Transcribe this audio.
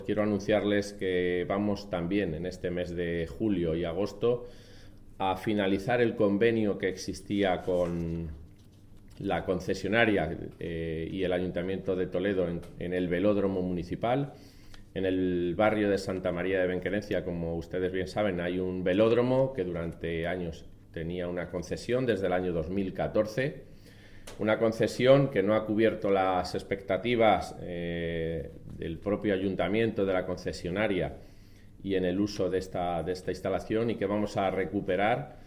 Quiero anunciarles que vamos también en este mes de julio y agosto a finalizar el convenio que existía con la concesionaria y el Ayuntamiento de Toledo en el velódromo municipal. En el barrio de Santa María de Benquerencia, como ustedes bien saben, hay un velódromo que durante años tenía una concesión desde el año 2014. Una concesión que no ha cubierto las expectativas del propio ayuntamiento, de la concesionaria y en el uso de esta instalación, y que vamos a recuperar